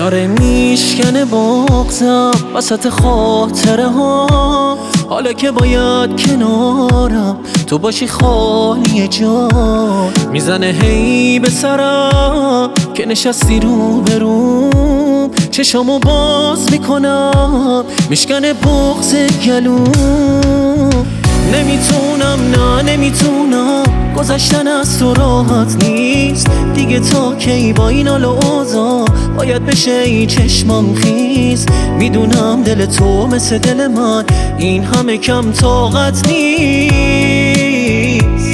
داره میشکنه بغضم وسط خاطره ها. حالا که باید کنارم تو باشی خالی جان، میزنه هی به سرم که نشستی رو به روم. چشامو باز میکنم میشکنه بغض گلوم. نمیتونم نه نمیتونم گذشتن از تو راحت نیست دیگه. تا کی با این حال و اوضاع باید بشه ای چشمام خیز. میدونم دل تو مثل دل من این همه کم طاقت نیست.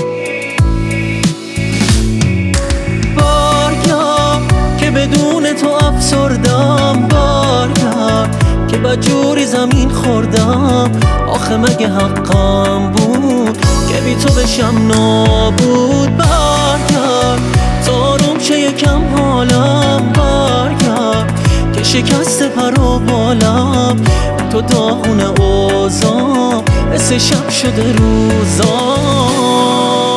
برگرد که بدون تو افسردم، برگرد که بدجوری زمین خوردم. آخه مگه حقم بود که بی تو بشم نابود؟ برگرد تا روم شه یکم حالم، برگرد که شکست پر و بالم. تو داغون اوضاع مثل شب شده روزام.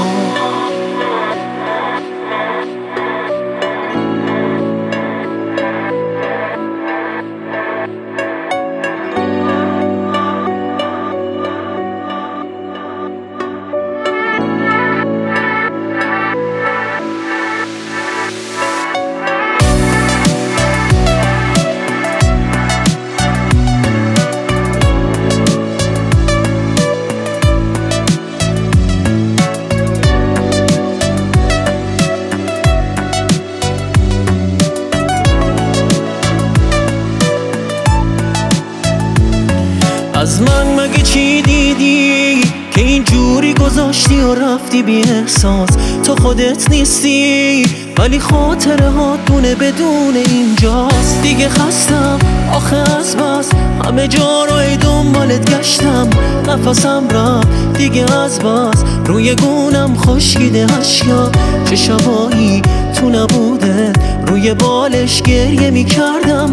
از من مگه چی دیدی که اینجوری گذاشتی و رفتی بی احساس؟ تو خودت نیستی ولی خاطره ها دونه بدون اینجاست. دیگه خستم آخه از بس همه جا رو ای دنبالت گشتم. نفسم رفت دیگه از بس روی گونم خشکیده اشکا. چه شبایی تو نبوده روی بالش گریه میکردم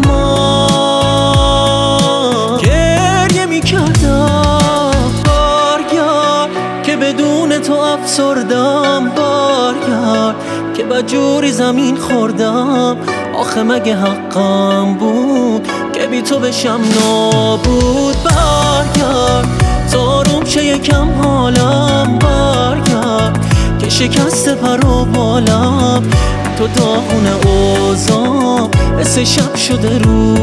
که بدون تو افسردم، برگرد که بدجوری زمین خوردم. آخه مگه حقم بود که بی تو بشم نابود؟ برگرد تا روم شه یکم حالم، برگرد که شکست پر و بالم. تو داغون اوضاع مثل شب شده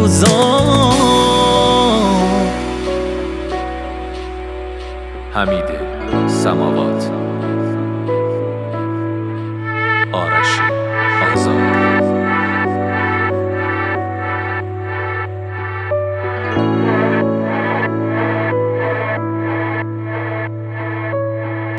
روزام. حمید سماوات، آرش